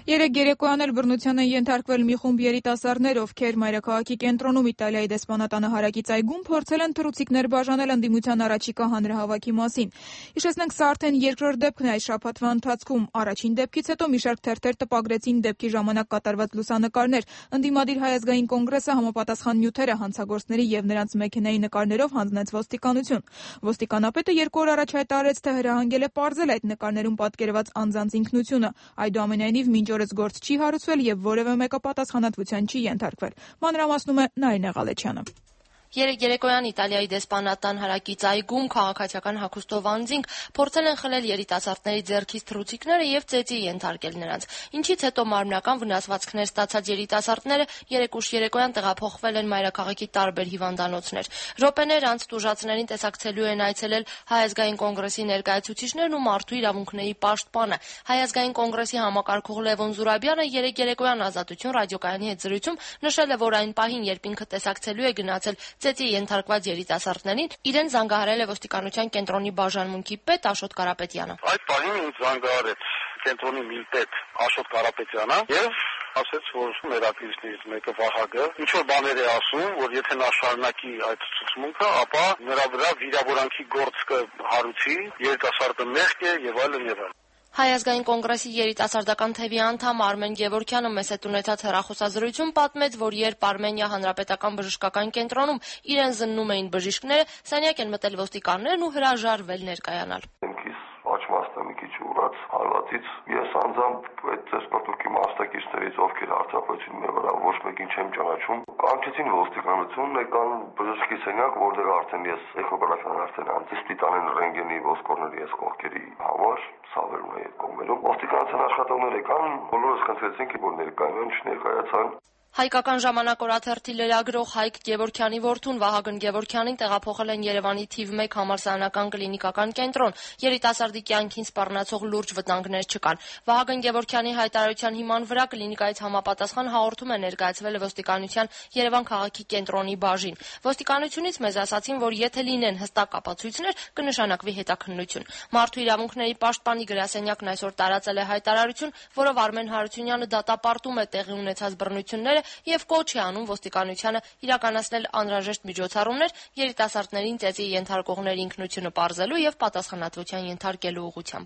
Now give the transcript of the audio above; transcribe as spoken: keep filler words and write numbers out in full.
Երեկ երեկոյան էլ բռնության են ենթարկվել մի խումբ երիտասարդներ, ովքեր մայրաքաղաքի կենտրոնում Իտալիայի դեսպանատանը հարակից այգում փորձել են թռուցիկներ բաժանել ընդդիմության առաջիկա հանրահավաքի մասին։ Հիշեցնենք, սա արդեն երկրորդ դեպքն է այս շաբաթվա ընթացքում։ Առաջին դեպքից հետո մի շարք թերթեր տպագրեցին դեպքի ժամանակ կատարված լուսանկարներ։ Ընդդիմադիր Հայ ազգային կոնգրեսը համապատասխան նյութերը հանցագործների եւ նրանց մեքենայի նկարներով հանձնեց ոստիկանություն։ Ոստիկանապետը երկու օր առաջ հայտարարեց, թե հրահանգել է պարզել այդ նկարներում պատկերված անձանց ինքնությունը։ Այդուամենայնիվ մինչ օրս գործ չի հարուցվել եւ որևէ մեկը պատասխանատվության չի ենթարկվել։ Մանրամասնում է Նարինե Ղալեչյանը։ Երեկ երեկոյան Իտալիայի դեսպանատան հարակից այգում քաղաքացիական հագուստով անձինք փորձել են խլել երիտասարդների ձեռքից թռուցիկները եւ ծեծի ենթարկել նրանց, ինչից հետո մարմնական վնասվածքներ ստացած երիտասարդները երեկ ուշ երեկոյան տեղափոխվել են մայրաքաղաքի տարբեր հիվանդանոցներ։ Րոպեներ անց տուժածներին տեսակցելու են այցելել Հայ ազգային կոնգրեսի ներկայացուցիչներն ու մարդու իրավունքների պաշտպանը։ Հայ ազգային կոնգրեսի համակարգող Լևոն Զուրաբյանը երեկ երեկոյան Ազատություն ռադիոկայանի հետ զրույցում նշել է, որ այն պահին, երբ ինքը տեսակցելու է գնացել ծեծի ենթարկված երիտասարդներին, իրեն զանգահարել է ոստիկանության կենտրոնի բաժանմունքի պետ Աշոտ Կարապետյանը։ Այդ պահին ինձ զանգահարեց կենտրոնի միլպետ Աշոտ Կարապետյանը եւ ասաց, որ մեր ակտիվիստներից մեկը Վահագը ինչ որ բաներ է ասում, որ եթե նա շարունակի այդ ցուցմունքը, ապա նրա վրա վիրավորանքի գործ կհարուցի, երիտասարդը մեղք է եւ այլն եւ այլն։ Հայ ազգային կոնգրեսի երիտասարդական թևի անդամ Արմեն Գևորգյանը մեզ հետ ունեցած հեռախոսազրույցում պատմեց, որ երբ Արմենիա հանրապետական բժշկական կենտրոնում իրեն զննում էին բժիշկները, սենյակ են մտել ոստիկաններն ու հրաժարվել ներկայանալ։ Աչմաստը մի քիչ ուրած հարվածից ես անձամբ այդ ծեսպարտուկի մասնակիցներից, ովքեր արձակվեցին մեր վրա, ոչ մեկին չեմ ճանաչում, կանչեցին ոստիկանություն, եկան բժշկի սենյակ, որտեղ արդեն ես էխոգրաֆիան արդեն անցել տանեն ռենտգենի ոսկորների ես կողքերի համար, ցավերում է այդ կողմերում։ Ոստիկանության աշխատողներ եկան, բոլորս խնդրեցինք, որ ներկայանան, չներկայացան։ Հայկական ժամանակ օրաթերթի լրագրող Հայկ Գևորգյանի որդուն Վահագն Գևորգյանին տեղափոխել են Երևանի թիվ մեկ համալսարանական կլինիկական կենտրոն։ Երիտասարդի կյանքին սպառնացող լուրջ վտանգներ չկան։ Վահագն Գևորգյանի հայտարարության հիման վրա կլինիկայից համապատասխան հաղորդում է ներկայացվել ոստիկանության Երևան քաղաքի կենտրոնի բաժին։ Ոստիկանությունից մեզ ասացին, որ եթե լինեն հստակ ապացույցներ, կնշանակվի հետաքննություն։ Մարդու իրավունքների պաշտպանի գրասենյակն այսօր տարածել է հայտարարություն, որով Արմեն Հարությունյանը դատապարտում է տեղի ունեցած բռնությունները եւ կոչ է անում ոստիկանությանը իրականացնել անհրաժեշտ միջոցառումներ երիտասարդներին ծեծի ենթարկողների ինքնությունը պարզելու եւ պատասխանատվության ենթարկելու ուղղությամբ։